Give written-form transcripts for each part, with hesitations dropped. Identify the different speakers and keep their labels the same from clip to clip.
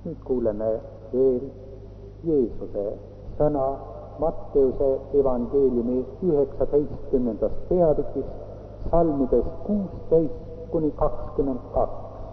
Speaker 1: Nüüd kuuleme veel Jeesuse sõna Matteuse evangeeliumi 19. peatükist, salmidest 16-22.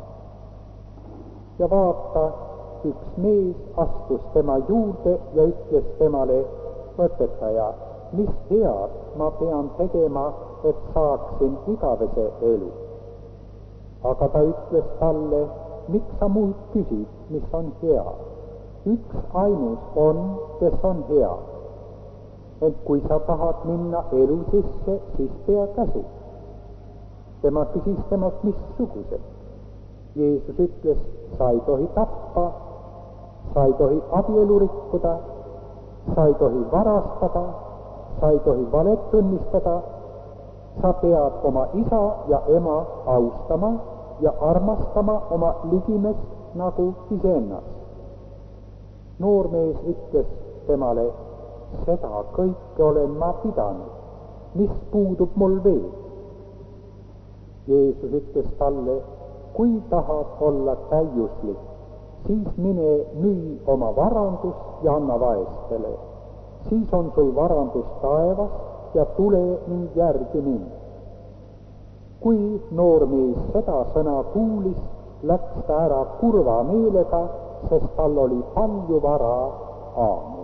Speaker 1: Ja vaata, üks mees astus tema juurde ja ütles temale: õpetaja, mis head ma pean tegema, et saaksin igavese elu? Aga ta ütles talle: miks sa mult küsid, mis on hea? Üks ainus on, kes on hea. Et kui sa tahad minna elu sisse, siis pea käsu. Tema küsis temalt, missugused. Jeesus ütles: sa ei tohi tappa, sa ei tohi abielu rikkuda, sa ei tohi varastada, sa ei tohi valet tunnistada, sa pead oma isa ja ema austama ja armastama oma ligimest nagu iseennast. Noormees ütles temale: seda kõike olen ma pidanud, mis puudub mul veel? Jeesus ütles talle: kui tahad olla täiuslik, siis mine müü oma varandus ja anna vaestele. Siis on sul varandus taevas ja tule ning järgi mind. Kui noormees seda sõna kuulis, läks ta ära kurva meelega, sest tal oli palju vara. Aamen.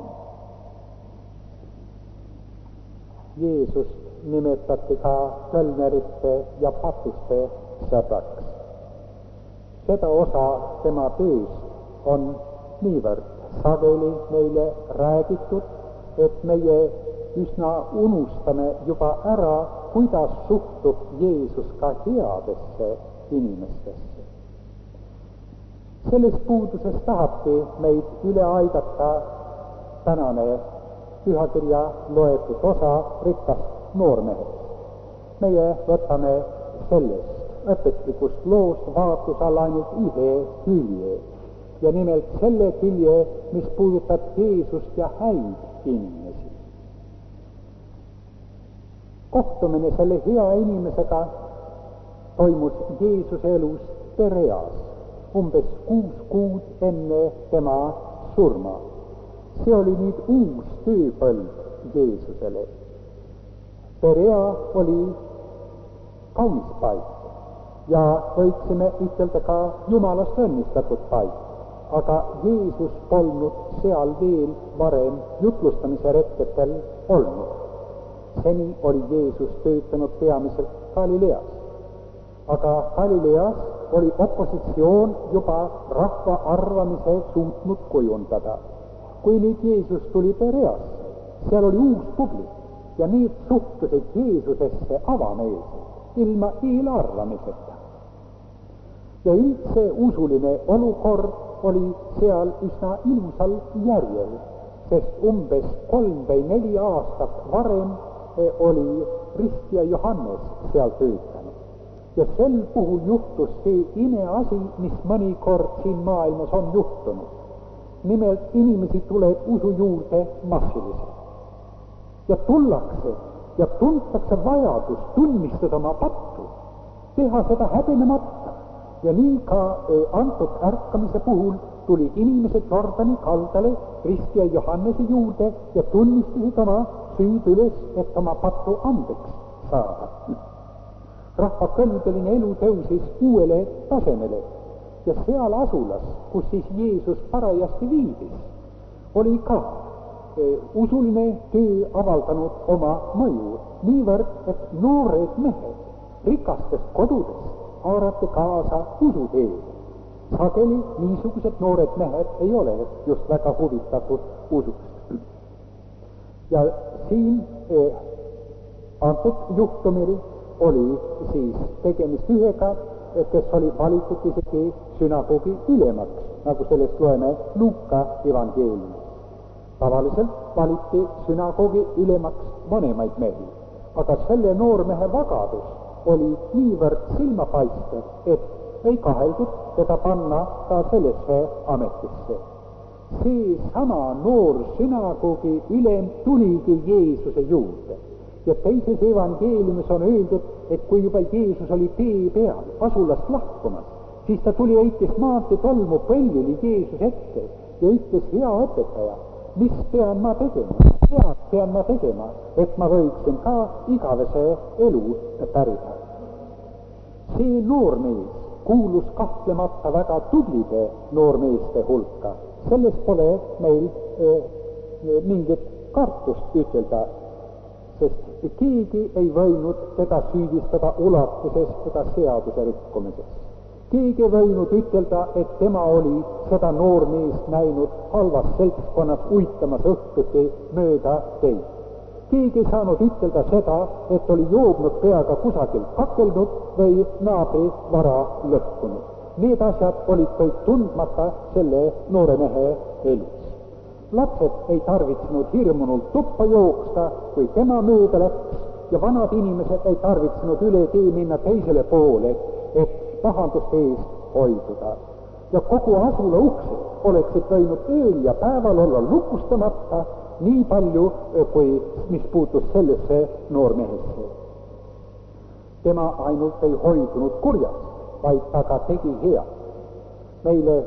Speaker 1: Jeesust nimetati ka kölnerite ja patuste sõbraks. Seda osa tema tööst on niivõrd sageli meile räägitud, et meie üsna unustame juba ära, kuidas suhtub Jeesus ka headesse inimestesse. Sellest puudusest tahabki meid üle aidata tänane pühakirja loetud osa rikkast noormehest. Meie võtame sellest õpetlikust loost vaatluse all ainult ühe külje, ja nimelt selle külje, mis puudutab Jeesust ja häid inimesi. Kohtumine selle hea inimesega toimus Jeesuse elus Pereas, umbes 6 kuud enne tema surma. See oli nüüd uus tööpõld Jeesusele. Perea oli kaunis paik ja võiksime ütelda ka Jumalast õnnistatud paik, aga Jeesus polnud seal veel varem jutlustamise retketel olnud. Seni oli Jeesus töötanud peamiselt Galileas, aga Galileas oli opositsioon juba rahva arvamise suutnud kujundada. Kui nüüd Jeesus tuli Pereasse, seal oli uus publik ja need suhtusid Jeesusesse avameelselt, ilma eelarvamiseta. Ja üldse usuline olukord oli seal üsna ilusal järjel, sest umbes 3 või 4 aastat varem oli ristja Johannes seal töötanud. Ja sel puhul juhtus see imeasi, mis mõnikord siin maailmas on juhtunud. Nimelt inimesi tuleb usu juurde massiliselt. Ja tullakse ja tuntakse vajadus tunnistada oma pattu, teha seda häbenemata. Ja nii ka antud ärkamise puhul tulid inimesed Jordani kaldale ristja Johannese juurde ja tunnistasid oma süüd üles, et oma pattu andeks saada. Rahva kõlbeline elu tõusis uuele tasemele ja seal asulas, kus siis Jeesus parajasti viibis, oli ka usuline töö avaldanud oma mõju, niivõrd, et noored mehed rikastest kodudest haarati kaasa usuteele. Sageli niisugused noored mehed ei ole just väga huvitatud usust. Ja siin antud juhtumil oli siis tegemist ühega, kes oli valitud isegi sünagoogi ülemaks, nagu sellest loeme Luuka evangeeliumis. Tavaliselt valiti sünagoogi ülemaks vanemaid mehi, aga selle noormehe vagadus oli niivõrd silmapaistev, et ei kaheldud teda panna ka sellesse ametisse. See sama noor sünagoogi ülem tuligi Jeesuse juurde. Ja teises evangeeliumis on öeldud, et kui juba Jeesus oli tee peal asulast lahkumas, Siis ta tuli heitis maantee tolmu põllili Jeesus ette ja ütles, hea õpetaja, mis pean ma tegema? Head pean ma tegema, et ma võiksin ka igavese elu pärida. See noormees kuulus kahtlemata väga tublide noormeeste hulka. Selles pole meil mingit kartust ütelda, sest keegi ei võinud teda süüdistada ulatuses teda seaduse rikkumises. Keegi ei võinud ütelda, et tema oli seda noormeest näinud halvas seltskonnas uitamas õhtuti mööda teid. Keegi ei saanud ütelda seda, et oli joobnud peaga kusagil kakelnud või naabri vara lõhkunud. Need asjad olid kõik tundmata selle noore mehe elus. Lapsed ei tarvitsenud hirmunult tuppa jooksta, kui tema mööda läks ja vanad inimesed ei tarvitsenud üle tee minna teisele poole, et pahanduste eest hoiduda. Ja kogu asula uksed oleksid võinud ööl ja päeval olla lukustamata, nii palju, kui mis puutus sellesse noormehesse. Tema ainult ei hoidunud kurjast, vaid ta ka tegi head. Meile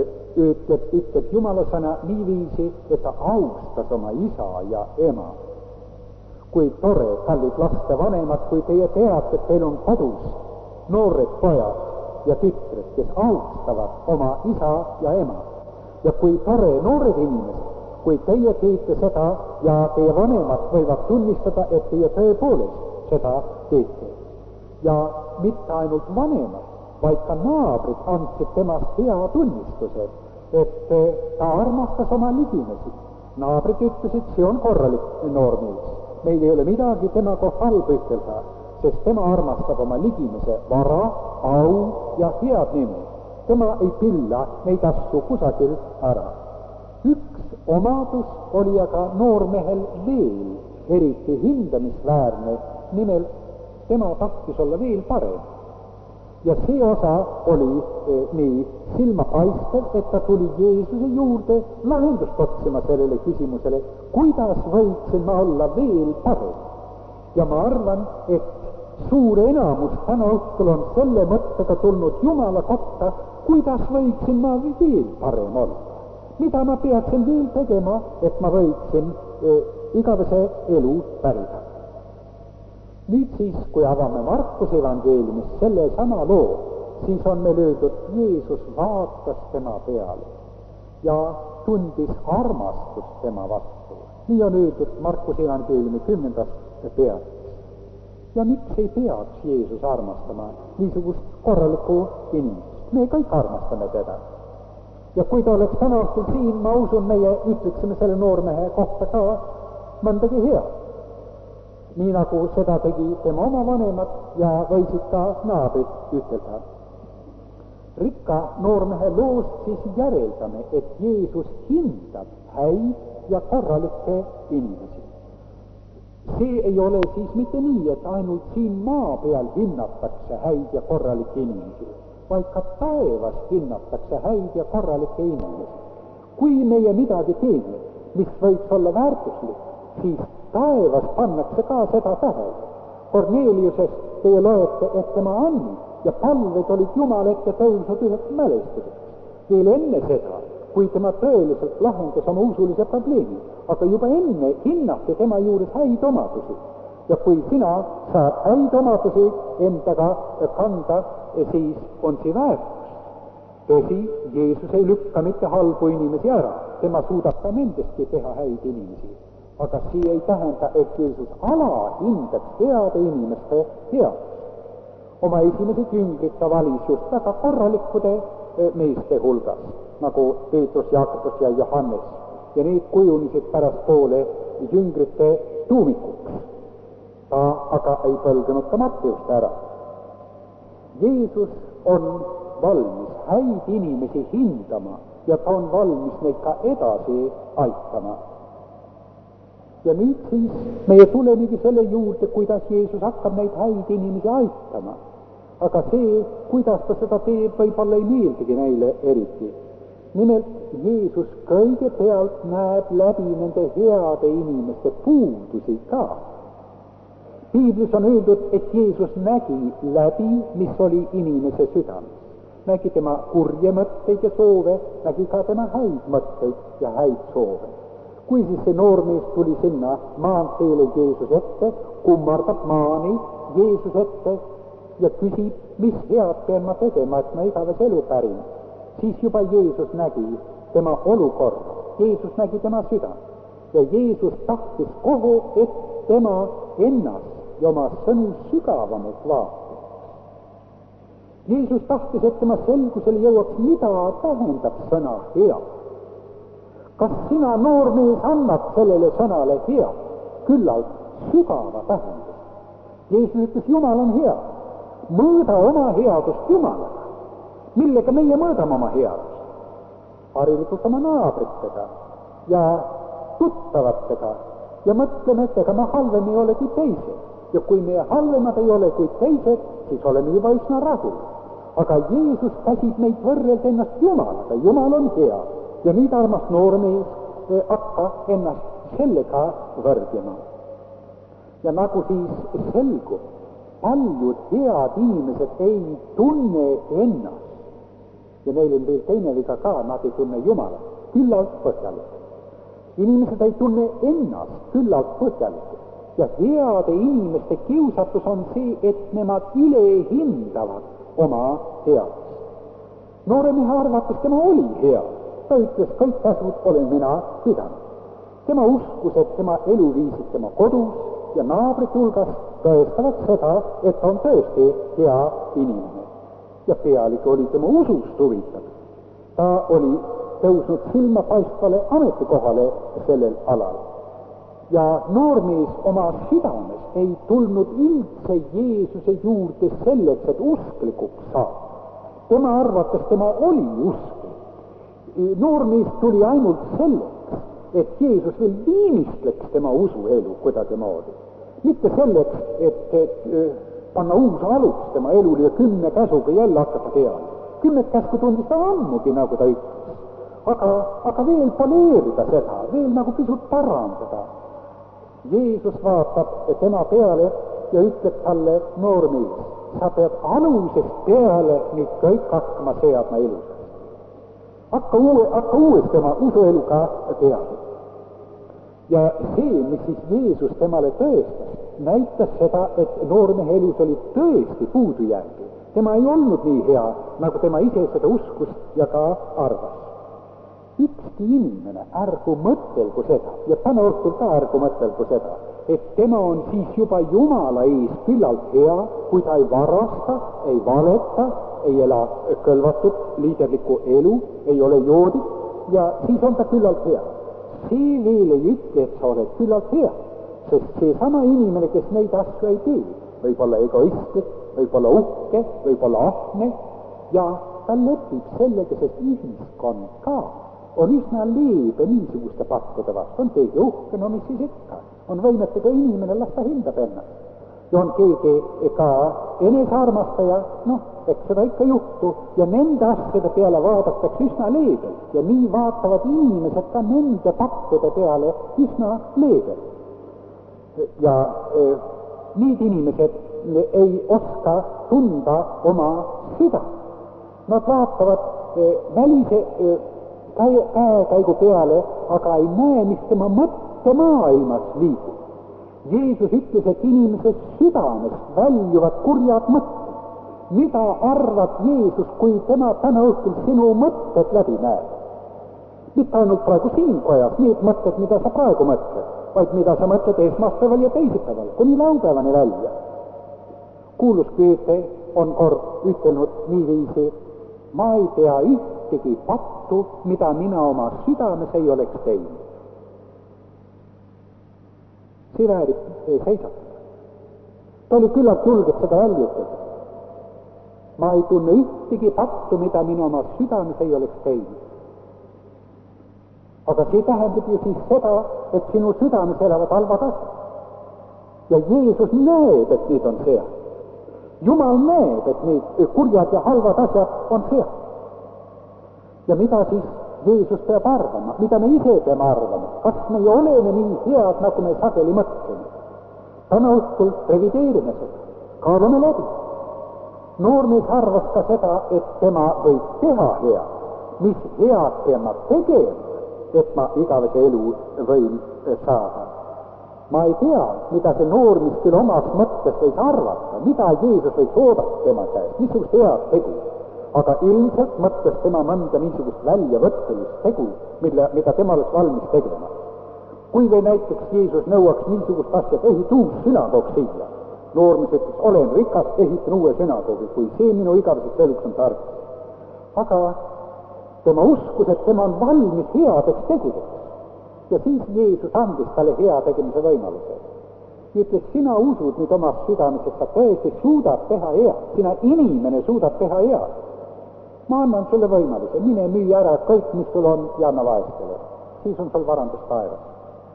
Speaker 1: ütleb Jumala sõna niiviisi, et ta austas oma isa ja ema. Kui tore, kallid laste vanemad, kui teie teate, et teil on kodus noored pojad ja tütred, kes austavad oma isa ja ema. Ja kui tore, noored inimesed, kui teie teete seda ja teie vanemad võivad tunnistada, et teie tõepoolest seda teete. Ja mitte ainult vanemad, vaid ka naabrid andsid temast hea tunnistuse, et ta armastas oma ligimesi. Naabrid ütlesid, see on korralik noormees. Meil ei ole midagi temaga halba ütelda, sest tema armastab oma ligimese vara, au ja head nime. Tema ei pilla neid asju kusagil ära. Üks omadus oli aga noormehel veel eriti hindamisväärne, nimelt tema tahtis olla veel parem. Ja see osa oli nii silmapaistev, et ta tuli Jeesuse juurde lahendust otsima sellele küsimusele, kuidas võiksin ma olla veel parem. Ja ma arvan, et suur enamus täna õhtul on selle mõttega tulnud Jumala kotta, kuidas võiksin ma veel parem olla. Mida ma peaksin veel tegema, et ma võiksin igavese elu pärida. Nüüd siis, kui avame Markuse evangeeliumis selle sama loo, siis on meil öeldud, Jeesus vaatas tema peale ja tundis armastust tema vastu. Nii on öeldud Markuse evangeeliumi 10. peatükis. Ja miks ei peaks Jeesus armastama niisugust korralikku inimest? Me kõik armastame teda. Ja kui ta oleks täna õhtul siin, ma usun, meie ütleksime selle noormehe kohta ka mõndagi head. Nii nagu seda tegi tema oma vanemad ja võisid ka naabrid ütelda. Rikka noormehe loost siis järeldame, et Jeesus hindab häid ja korralikke inimesi. See ei ole siis mitte nii, et ainult siin maa peal hinnatakse häid ja korralikke inimesi, vaid ka taevas hinnatakse häid ja korralikke inimesi. Kui meie midagi teeme, mis võiks olla väärtuslik, siis taevas pannakse ka seda tähele. Korneliusest teie loete, et tema andid ja palved olid Jumal ette tõusnud üheks mälestuseks. Veel enne seda, kui tema tõeliselt lahendas oma usulise probleemi, aga juba enne hinnati tema juures häid omadusi. Ja kui sina saad häid omadusi endaga kanda, siis on see väärtus. Tõsi, Jeesus ei lükka mitte halbu inimesi ära, tema suudab ka nendestki teha häid inimesi. Aga see ei tähenda, et Jeesus alahindaks heade inimeste headust. Oma esimesed jüngrid ta valis just väga korralikkude meeste hulgas, nagu Peetrus, Jaakobus ja Johannes. Ja need kujunesid pärastpoole jüngrite tuumikuks. Ta aga ei põlganud ka Matteust ära. Jeesus on valmis häid inimesi hindama ja ta on valmis neid ka edasi aitama. Ja nüüd siis meie tulemegi selle juurde, kuidas Jeesus hakkab neid häid inimesi aitama. Aga see, kuidas ta seda teeb, võib-olla ei meeldigi neile eriti. Nimelt, Jeesus kõigepealt näeb läbi nende heade inimeste puudusi ka. Piiblis on öeldud, et Jeesus nägi läbi, mis oli inimese südames. nägi tema kurje mõtteid ja soove, nägi ka tema häid mõtteid ja häid soove. Kui siis see noormees tuli sinna maanteele Jeesuse ette, kummardab maani Jeesuse ette ja küsib, mis head pean ma tegema, et ma igavese elu pärin, siis juba Jeesus nägi tema olukorda, Jeesus nägi tema süda ja Jeesus tahtis kohe, et tema ennast ja oma sõnu sügavamalt vaatab. Jeesus tahtis, et tema selgusele jõuaks, mida tähendab sõna hea. Kas sina, noormees, annad sellele sõnale hea küllalt sügava tähendus? Jeesus ütles, Jumal on hea. Mõõda oma headust Jumalaga. Millega meie mõõdame oma headust? Harilikult oma naabritega ja tuttavatega ja mõtleme, et ega ma halvem ei ole kui teised. Ja kui meie halvemad ei ole kui teised, siis oleme juba üsna rahul. Aga Jeesus käsib meid võrrelda ennast Jumalaga. Jumal on hea. Ja nüüd, armas noormees, hakka ennast sellega võrdlema. Ja nagu siis selgub, paljud head inimesed ei tunne ennast. Ja neil on veel teine viga ka, nad ei tunne Jumalat küllalt põhjalikult. Inimesed ei tunne ennast küllalt põhjalikult. Ja heade inimeste kiusatus on see, et nemad ülehindavad oma headust. Nooremehe arvates tema oli hea. Ta ütles, kõik käsud olen mina pidanud. Tema uskus, et tema eluviisid tema kodus ja naabrite hulgas tõestavad seda, et on tõesti hea inimene. Ja pealegi oli tema usust huvitav. Ta oli tõusnud silmapaistvale ametikohale sellel alal. Ja noormees oma südames ei tulnud üldse Jeesuse juurde selleks, et usklikuks saada. Tema arvates tema oli usklik. Noormees tuli ainult selleks, et Jeesus veel viimistleks tema usuelu kuidagimoodi. Mitte selleks, et panna uus alus tema elule ja 10 käsuga jälle hakata peale. 10 käsku tundis ta ammugi, nagu ta ütles. Aga veel poleerida seda, veel nagu pisut parandada. Jeesus vaatab tema peale ja ütleb talle, noormees, sa pead alusest peale nüüd kõik hakkama seadma elusest. Hakka uuesti oma usueluga peale. Ja see, mis siis Jeesus temale tõestas, näitas seda, et noormehe elus oli tõesti puudujäägi. Tema ei olnud nii hea, nagu tema ise seda uskus ja ka arvas. Ükski inimene ärgu mõtelgu seda, ja täna õhtul ka ärgu mõtelgu seda, et tema on siis juba Jumala ees küllalt hea, kui ta ei varasta, ei valeta, ei ela kõlvatut liiderlikku elu, ei ole joodik, ja siis on ta küllalt hea. See veel ei ütle, et sa oled küllalt hea, sest see sama inimene, kes neid asju ei tee, võib olla egoistlik, võib olla uhke, võib olla ahne, ja ta lepib sellega, sest ühiskond ka on üsna leebe niisuguste pakkude vastu. On keegi uhke, no mis siis ikka. On võimetega inimene, las ta hindab ennast. Ja on keegi ka enesearmastaja, eks seda ikka juhtu, ja nende asjade peale vaadatakse üsna leebelt. Ja nii vaatavad inimesed ka nende pakkude peale üsna leebelt. Ja need inimesed ei oska tunda oma süda. Nad vaatavad välise käekäigu peale, aga ei näe, mis tema mõttemaailmas liigub. Jeesus ütles, et inimese südamest väljuvad kurjad mõtted. Mida arvad Jeesus, kui tema täna õhtul sinu mõtted läbi näeb? Mitte ainult praegu siin kojas, need mõtted, mida sa praegu mõtled, vaid mida sa mõtled esmaspäeval ja teisipäeval, kuni laupäevani välja. Kuulus Goethe on kord ütelnud niiviisi, ma ei tea ühtegi pattu, mida mina oma südames ei oleks teinud. See väärib seisatada. Ta oli küllalt julgelt seda välja ütelda. Ma ei tunne ühtegi pattu, mida mina oma südames ei oleks teinud. Aga see tähendab ju siis seda, et sinu südames elavad halvad asjad. Ja Jeesus näeb, et need on seal. Jumal näeb, et need kurjad ja halvad asjad on seal. Ja mida siis Jeesus peab arvama? Mida me ise peame arvama? Kas me ei oleme nii head, nagu me sageli mõtleme? Täna õhtul revideerime seda. Kaalume läbi. Noormees arvas ka seda, et tema võib teha hea, mis head pean ma tegema, et ma igavese elu võin saada. Ma ei tea, mida see noormees küll omas mõttes võis arvata, mida Jeesus võiks oodata tema käest, missugust head tegu. Aga ilmselt mõtles tema mõnda niisugust väljavõttelist tegu, mida tema oleks valmis tegema. Kui või näiteks Jeesus nõuaks niisugust asja, et ehita uus sünagoog siia. Noormees ütles, olen rikas, ehitan uue sünagoogi, kui see minu igaveseks eluks on tarvis. Aga tema uskus, et tema on valmis headeks tegudeks. Ja siis Jeesus andis talle hea tegemise võimaluse. Ütles, sina usud nüüd oma südames, et sa tõesti suudad teha hea. Sina inimene suudad teha hea. Ma annan sulle võimaluse, mine müü ära kõik, mis sul on, ja anna vaestele. Siis on sul varandus taevas.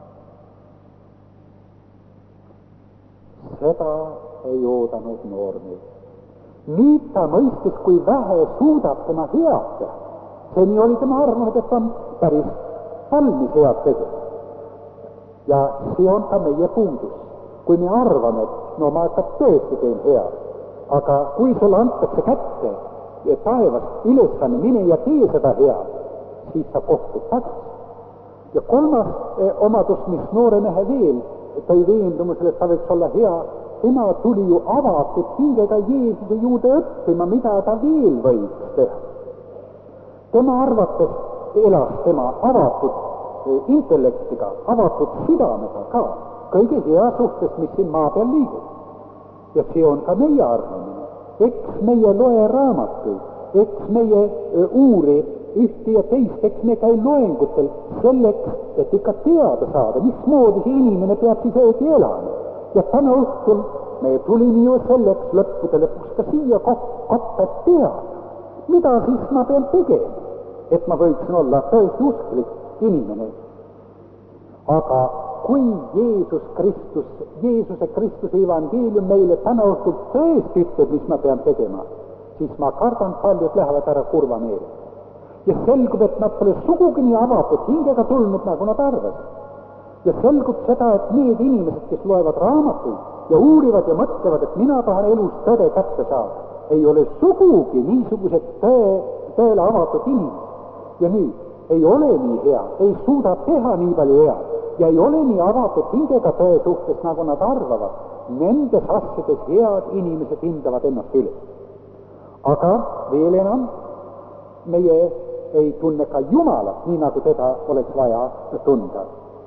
Speaker 1: Seda ei oodanud noormees. Nüüd ta mõistis, kui vähe suudab tema head teha. Seni oli tema arvanud, et on päris valmis head tegema. Ja see on ka meie puudus. Kui me arvame, et no ma tõesti teen head, aga kui sulle antakse kätte taevast ülesanne, mine ja tee seda head, siis sa kohtud tagasi. Ja kolmas omadus, mis noore mehe veel tõi veendumusele, et ta võiks olla hea, tema tuli ju avatud hingega Jeesuse juurde õppima, mida ta veel võiks teha. Tema arvates elas tema avatud intellektiga, avatud südamega ka kõige hea suhtes, mis siin maa peal liigub. Ja see on ka meie arvamine. Eks meie loe raamatuid, eks meie uuri ühte ja teist, eks me käi loengutel selleks, et ikka teada saada, mismoodi see inimene peab siis õige elama. Ja täna õhtul me tulime ju selleks lõppude lõpuks ka siia kotta teada, mida siis ma pean tegema, et ma võiksin olla tõesti usklik inimene. Aga kui Jeesuse Kristuse evangeelium meile täna õhtul tõesti ütleb, mis ma pean tegema, siis ma kardan, paljud lähevad ära kurva meelega. Ja selgub, et nad pole sugugi nii avatud hingega tulnud, nagu nad arvasid. Ja selgub seda, et need inimesed, kes loevad raamatuid ja uurivad ja mõtlevad, et mina tahan elus tõde kätte saada, ei ole sugugi niisugused tõele avatud inimesed. Ja nüüd ei ole nii hea, ei suuda teha nii palju hea ja ei ole nii avatud hingega tõe suhtes, nagu nad arvavad. Nendes asjades head inimesed hindavad ennast üles. Aga veel enam, meie ei tunne ka Jumalat, nii nagu teda oleks vaja tunda.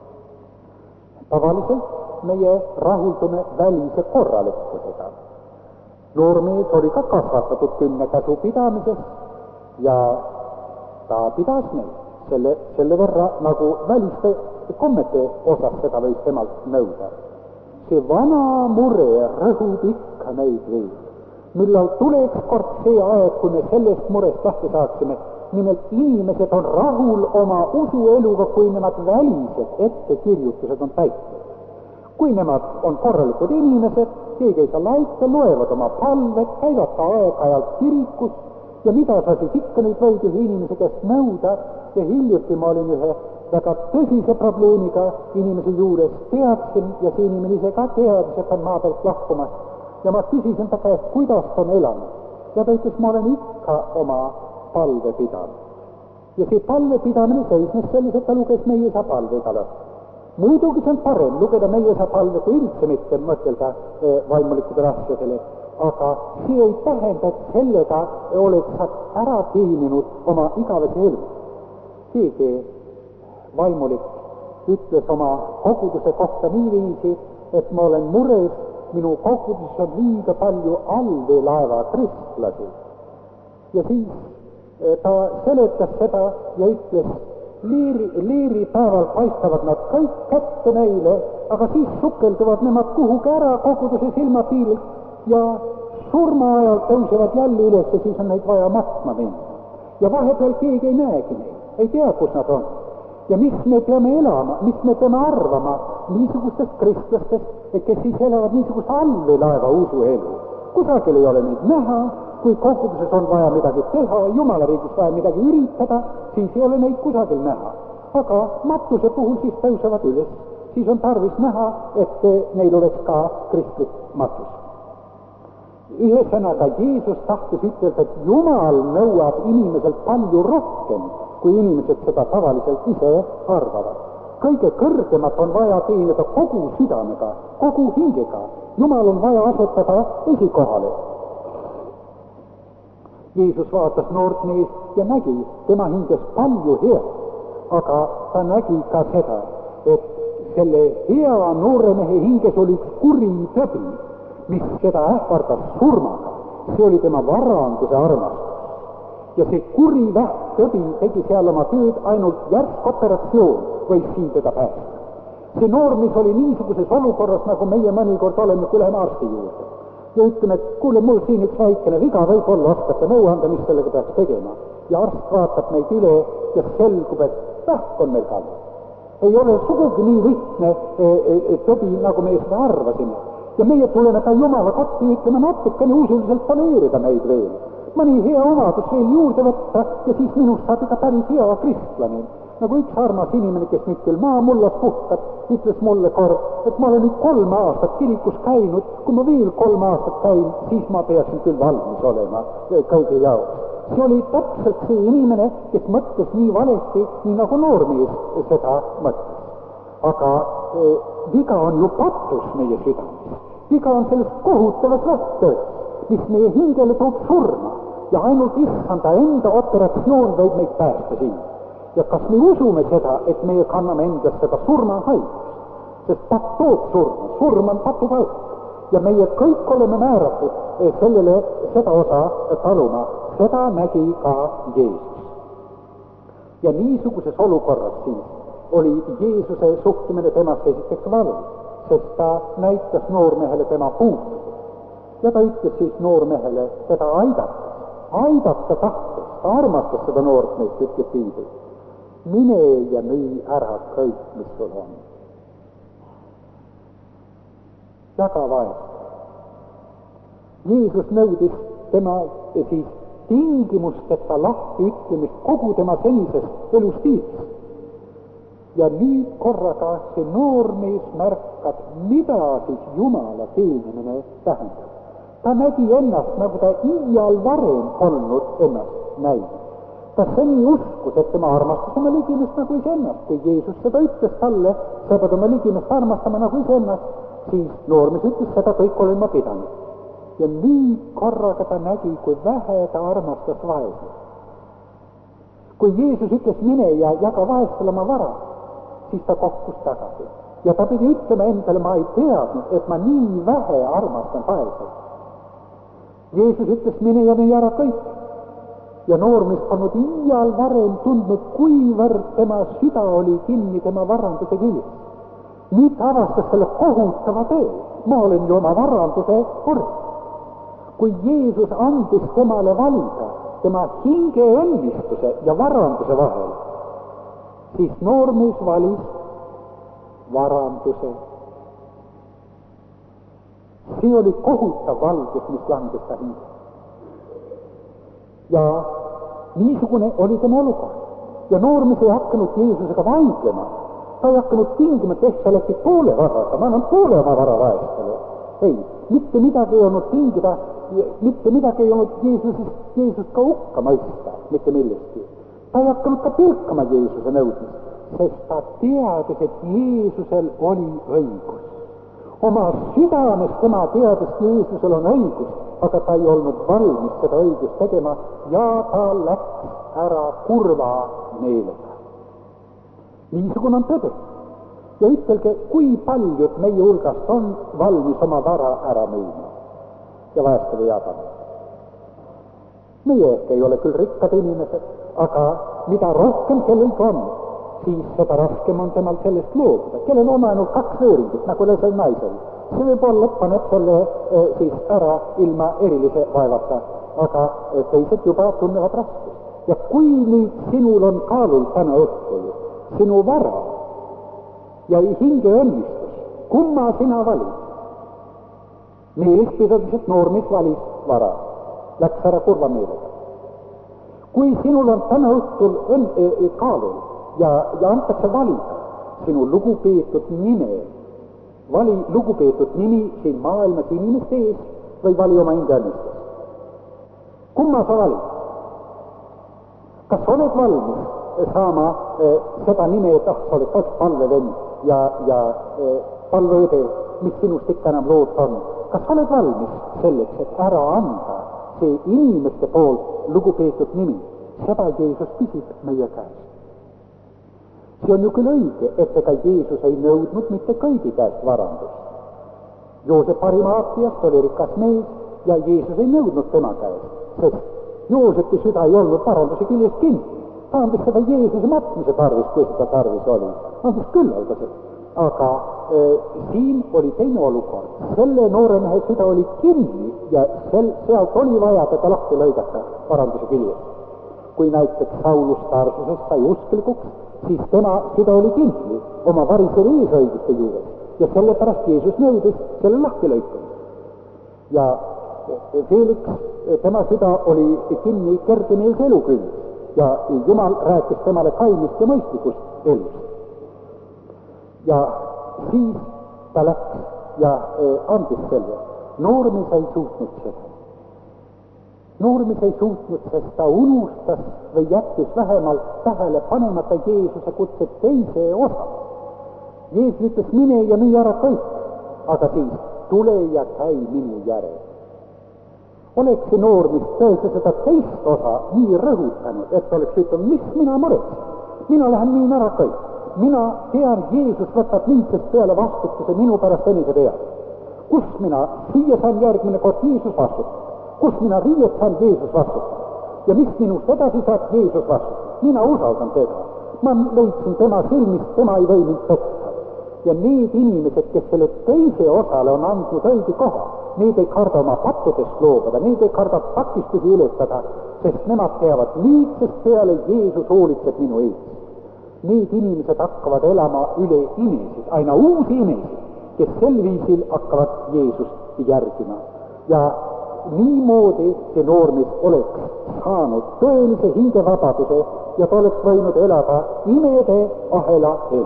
Speaker 1: Tavaliselt meie rahuldume välise korralikkusega. Noormees oli ka kasvatatud 10 käsu pidamises ja ta pidas neid selle võrra, nagu väliste kommete osas seda võis temalt nõuda. See vana mure rõhub ikka meid veel. Millal tuleks kord see aeg, kui me sellest murest lahti saaksime, nimelt inimesed on rahul oma usueluga, kui nemad välised ettekirjutused on täitnud. Kui nemad on korralikud inimesed, keegi ei saa laita, loevad oma palved, käivad ka aeg-ajalt kirikus ja mida sa siis ikka nüüd võid ühe inimese käest nõuda. Ja hiljuti ma olin ühe väga tõsise probleemiga inimese juures, teadsin ja see inimene ise ka teadis, et on maa pealt lahkumas. Ja ma küsisin ta käest, kuidas ta on elanud. Ja ta ütles, ma olen ikka oma palve pidanud. Ja see palve pidamine seisnes selles, et ta luges meie isa palve igal õhtul. Muidugi see on parem lugeda meie isa palve, kui üldse mitte mõtelda vaimulikudele asjadele. Aga see ei tähenda, et sellega oleks sa ära teeninud oma igavese elu. Keegi vaimulik ütles oma koguduse kohta niiviisi, et ma olen mures, minu koguduses on liiga palju allveelaeva kristlasi. Ja siis ta seletas seda ja ütles, leeripäeval paistavad nad kõik kätte neile, aga siis sukelduvad nemad kuhugi ära koguduse silmapiirilt ja surma ajal tõusevad jälle üles ja siis on neid vaja matma minna. Ja vahepeal keegi ei näegi neid, ei tea, kus nad on. Ja mis me peame elama, mis me peame arvama niisugustest kristlastest, kes siis elavad niisugust allveelaeva usuelu. Kusagil ei ole neid näha, kui koguduses on vaja midagi teha, Jumala riigis vaja midagi üritada, siis ei ole neid kusagil näha. Aga matuse puhul siis tõusevad üles, siis on tarvis näha, et neil oleks ka kristlik matus. Ühesõnaga, Jeesus tahtis ütelda, et Jumal nõuab inimeselt palju rohkem, kui inimesed seda tavaliselt ise arvavad. Kõige kõrgemat on vaja teenida kogu südamega, kogu hingega. Jumal on vaja asetada esikohale. Jeesus vaatas noort meest ja nägi tema hinges palju head, aga ta nägi ka seda, et selle hea noore mehe hinges oli üks kuri tõbi, mis seda ähvardas surmaga. See oli tema varanduse armastus. Ja see kuri vähktõbi tegi seal oma tööd, ainult järsk operatsioon võis siin teda päästa. See noormees oli niisuguses olukorras, nagu meie mõnikord oleme, kui läheme arsti juurde. Ja ütleme, et kuule, mul siin üks väikene viga, võib-olla oskate nõu anda, mis sellega peaks tegema. Ja arst vaatab meid üle ja selgub, et vähk on meil kallal. Ei ole sugugi nii lihtne tõbi, nagu me seda arvasime. Ja meie tuleme ka Jumala kotti ja ütleme natukene usuliselt paneerida meid veel. Mõni hea omadus veel juurde võtta ja siis minust saab ikka päris hea kristlane. Nagu üks armas inimene, kes nüüd küll maamullas puhtab, ütles mulle kord, et ma olen nüüd 3 aastat kirikus käinud, kui ma veel 3 aastat käin, siis ma peaksin küll valmis olema kõige jaoks. See oli täpselt see inimene, kes mõtles nii valesti, nii nagu noormees seda mõtles. Aga viga on ju patus meie südames. Viga on sellest kohutavas lähtetöös, mis meie hingele toob surma ja ainult issanda enda operatsioon võib meid päästa siin. Ja kas me usume seda, et meie kanname endas seda surmahaigust, sest pat toob surma, surm on patupaik ja meie kõik oleme määratud sellele seda osa taluma, seda nägi ka Jeesus. Ja niisuguses olukorras siis oli Jeesuse suhtumine temast esiteks valmis, sest ta näitas noormehele tema puutust ja ta ütles siis noormehele teda aidata tahtes, ta armastas seda noort meest, ütleb Piibel. Mine ja müü ära kõik, mis sul on. Jaga vaest. Jeesus nõudis tema siis tingimusteta lahti ütlemist kogu tema senisest elustiilist. Ja nüüd korraga see noormees märkab, mida siis Jumala teenimine tähendab. Ta nägi ennast, nagu ta iial varem olnud ennast näinud. Ta seni uskus, et tema armastas oma ligimest nagu iseennast. Kui Jeesus seda ütles talle, sa pead oma ligimest armastama nagu iseennast, siis noormees ütles, seda kõik olen ma pidanud. Ja nüüd korraga ta nägi, kui vähe ta armastas vaeselt. Kui Jeesus ütles, mine ja jaga vaestel oma vara, siis ta kohkus tagasi. Ja ta pidi ütlema endale, ma ei teadnud, et ma nii vähe armastan vaeselt. Jeesus ütles, mine ja müü ära kõik. Ja noormees polnud iial varem tundnud, kuivõrd tema süda oli kinni tema varanduse küljes. Nüüd ta avastas selle kohutava töö. Ma olen ju oma varanduse kord. Kui Jeesus andis temale valida tema hinge õnnistuse ja varanduse vahel, siis noormees valis varanduse. See oli kohutav valgus, mis langes ta hinge. Ja niisugune oli tema olukord. Ja noormees ei hakanud Jeesusega vaidlema. Ta ei hakanud tingimata, ehk sa läksid poole varaga, ma annan poole oma vara vaestele. Ei, mitte midagi ei olnud tingida, mitte midagi ei olnud Jeesust ka hukka mõista, mitte millestki. Ta ei hakanud ka pilkama Jeesuse nõudmist, sest ta teadis, et Jeesusel oli õigus. Oma südames tema teadis, Jeesusel on õigus, aga ta ei olnud valmis seda õigust tegema ja ta läks ära kurva meelega. Niisugune on tõde. Ja ütelge, kui paljud meie hulgast on valmis oma vara ära müüma ja vaestele jagama. Meie ei ole küll rikkad inimesed, aga mida rohkem kellelgi on, siis seda raskem on temal sellest loobuda. Kellel on ainult 2 võõringit, nagu lesel naisel. See võib-olla paneb selle siis ära ilma erilise vaevata, aga teised juba tunnevad raskust. Ja kui nüüd sinul on kaalul täna õhtul sinu vara ja hinge õnnistus, kumma sina valid? Meelist pidades, et noormees valis vara, läks ära kurva meelega. Kui sinul on täna õhtul kaalul ja antakse valida sinu lugupeetud nime, vali lugupeetud nimi siin maailmas inimeste ees või vali oma hinge õnnistus. Kumma sa valid? Kas oled valmis saama seda nime, et sa oled ka üks palvevend ja palveõde, mis sinust ikka enam loota on? Kas sa oled valmis selleks, et ära anda see inimeste poolt lugupeetud nimi? Seda Jeesus küsib meie käest. See on ju küll õige, et ega Jeesus ei nõudnud mitte kõigi käest varandust. Joosep Arimaatiast oli rikas mees ja Jeesus ei nõudnud tema käest, sest Joosepi süda ei olnud varanduse küljes kinni. Ta andis seda Jeesuse matmise tarvis, kui seda tarvis oli. Andis küll algaselt. Aga siin oli teine olukord. Selle noore mehe süda oli kinni ja sealt oli vaja teda lahti lõigata varanduse küljes. Kui näiteks Saulus Tarsusest sai usklikuks, siis tema süda oli kinni oma varisele eesõiguste juures ja sellepärast Jeesus nõudis selle lahti lõikamist. Ja Felix, tema süda oli kinni kergemeelse elu küljes ja Jumal rääkis temale kainist ja mõistlikust elust. Ja siis ta läks ja andis selle. Noormees ei suutnud seda. Noormees ei suutnud, sest ta unustas või jättis vähemalt tähele panemata Jeesuse kutse teise osa. Jeesus ütles, mine ja müü ära kõik, aga siis tule ja käi minu järel. Oleks see noormees tõesti seda teist osa nii rõhutanud, et oleks ütelnud, mis mina muretsen? Mina lähen müün ära kõik. Mina tean, Jeesus võtab nüüdsest peale vastutuse minu pärast enese peale. Kus mina süüa saan järgmine kord, Jeesus vastutab. Kus mina riiet saan, Jeesus vastutab. Ja mis minust edasi saab, Jeesus vastutab. Mina usaldan teda. Ma leidsin tema silmist, tema ei või mind petta. Ja need inimesed, kes selle teise osale on andnud õige koha, need ei karda oma pattudest loobuda, need ei karda takistusi ületada, sest nemad teavad, nüüdsest peale Jeesus hoolitseb minu ees. Need inimesed hakkavad elama üle imesid, aina uusi imesid, kes sel viisil hakkavad Jeesust järgima. Ja niimoodi see noormees oleks saanud tõelise hingevabaduse ja ta oleks võinud elada imede ahela elu.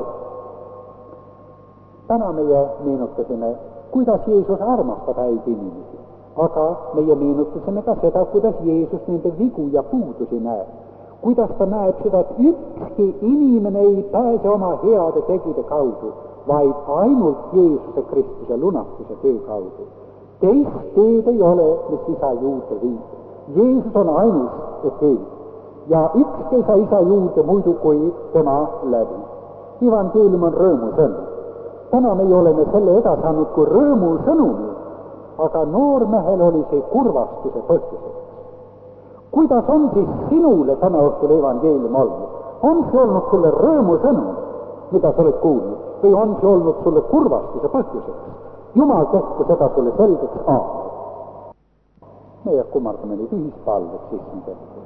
Speaker 1: Täna meie meenutasime, kuidas Jeesus armastab häid inimesi, aga meie meenutasime ka seda, kuidas Jeesus nende vigu ja puudusi näeb. Kuidas ta näeb seda, et ükski inimene ei pääse oma heade tegide kaudu, vaid ainult Jeesuse Kristuse lunastuse töö kaudu. Teist teed ei ole, mis isa juurde viib. Jeesus on ainus tee ja ükski ei saa isa juurde muidu kui tema läbi. Evangeelium on rõõmusõnum. Täna meie oleme selle edasi andnud kui rõõmusõnumi, aga noormehel oli see kurvastuse põhjuseks. Kuidas on siis sinule täna õhtul evangeelium olnud? On see olnud sulle rõõmusõnum, mida sa oled kuulnud, või on see olnud sulle kurvastuse põhjuseks? Jumal tehku seda sulle selgeks aamen. Meie kummardame nüüd ühispalveks issand ette.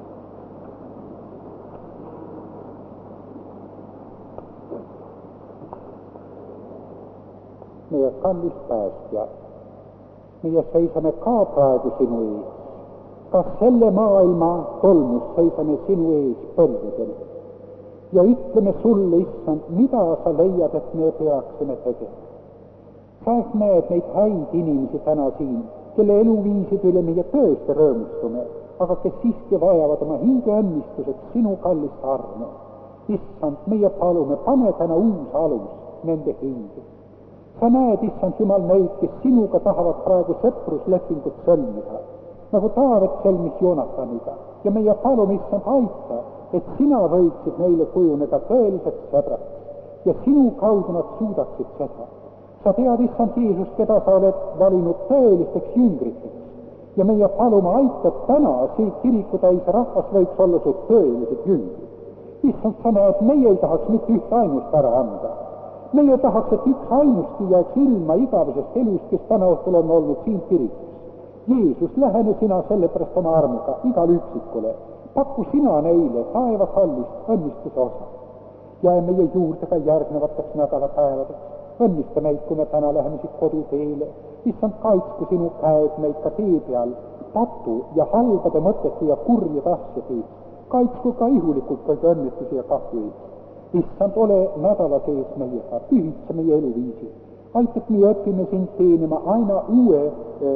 Speaker 1: Meie kallis päästja, meie seisame ka praegu sinu ees. Ka selle maailma tolmus seisame sinu ees põlvedel ja ütleme sulle, issand, mida sa leiad, et me peaksime tegema. Sa ehk näed neid häid inimesi täna siin, kelle eluviisid üle meie tööst rõõmustume, aga kes siiski vajavad oma hinge õnnistuseks sinu kallist armu. Issand, meie palume, pane täna uus alus nende hinge. Sa näed, issand Jumal, neid, kes sinuga tahavad praegu sõpruslepingut sõlmida, nagu Taavet sõlmis Joonataniga. Ja meie palume, issand, aita, et sina võiksid neile kujuneda tõeliseks sõbraks ja sinu kaudu nad suudaksid seda. Sa tead, issand Jeesus, keda sa oled valinud tõelisteks jüngriteks ja meie palume, aita täna siit kirikutäis rahvas võiks olla su tõelised jüngrid. Issand, sa näed, meie ei tahaks mitte üht ainust ära anda. Meie tahaks, et üks ainuski jääks ilma igavesest elust, kes täna õhtul on olnud siin kirikus. Jeesus, lähene sina sellepärast oma armuga igal üksikule. Paku sina neile taeva kallist õnnistuse osa. Jää meie juurde ka järgnevateks nädalapäevadeks. Õnnista meid, kui me täna läheme siit koduteele. Issand, kaitsku sinu käed meid ka tee peal patu ja halbade mõtete ja kurjade asjade. Kaitsku ka ihulikult kõige õnnetusi ja kahjuid. Issand, ole nädala sees meiega, pühitse meie eluviisi. Aita, et me õpime sind teenima aina uue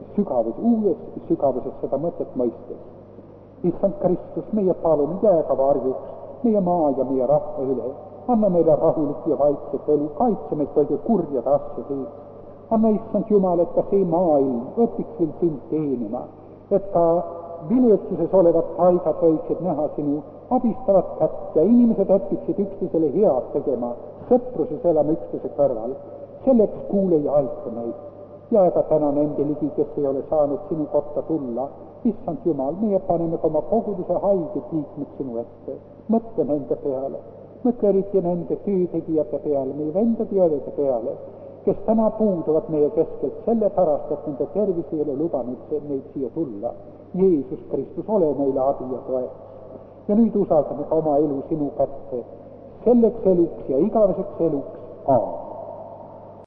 Speaker 1: uues sügavuses seda mõtet mõistes. Issand Kristus, meie palume, jääga varjuks meie maa ja meie rahva üle. Anna meile rahulik ja vaikset elu, kaitse meid kõige kurjade asjade eest. Anna, Issand Jumal, et ka see maailm õpiks veel sind teenima, et ka viletsuses olevad paigad võiksid näha sinu abistavat kätt ja inimesed õpiksid üksteisele head tegema, sõpruses elama üksteise kõrval. Selleks kuule ja aita meid. Ja ega täna nende ligi, kes ei ole saanud sinu kotta tulla. Issand Jumal, meie paneme ka oma koguduse haiged liikmed sinu ette. Mõtle nende peale. Mõtle eriti nende töötegijate peale, meie vendade ja õdede peale, kes täna puuduvad meie keskelt sellepärast, et nende tervis ei ole lubanud neid siia tulla. Jeesus Kristus, ole neile abi ja toeks. Ja nüüd usaldame ka oma elu sinu kätte, selleks eluks ja igaveseks eluks. Aamen.